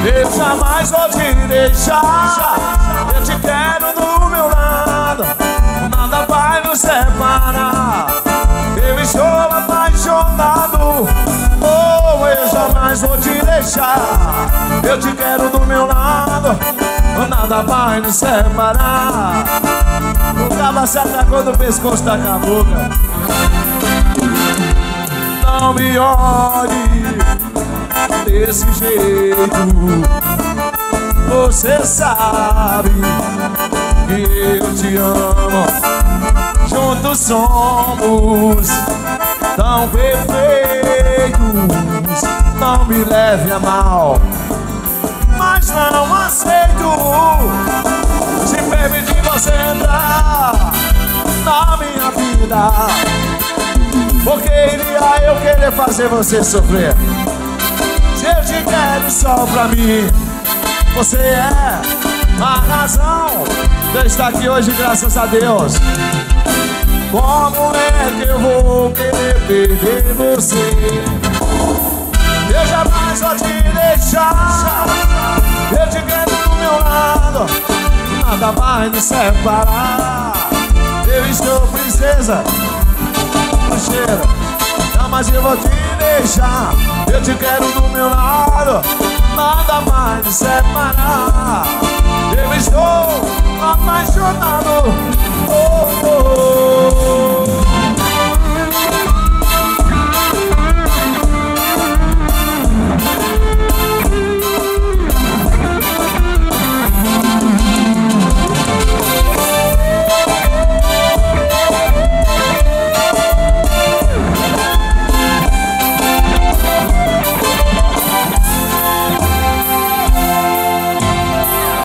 Eu jamais vou te deixar. Eu te quero do meu lado, nada vai nos separar. Eu estou apaixonado, oh, eu jamais vou te deixar. Eu te quero do meu lado, nada vai nos separar. O cabo se atacou no pescoço da cabocla. Não me olhe desse jeito, você sabe que eu te amo. Juntos somos tão perfeitos. Não me leve a mal, mas não aceito se permitir você entrar na minha vida, porque iria eu querer fazer você sofrer. Se eu te quero só pra mim, você é a razão de eu estar aqui hoje, graças a Deus. Como é que eu vou querer perder você? Eu jamais vou te deixar. Eu te quero do meu lado, nada vai nos separar. Eu estou princesa do cheiro, não, mas eu vou te deixar. Eu te quero do meu lado, nada vai nos separar. Eu estou apaixonado,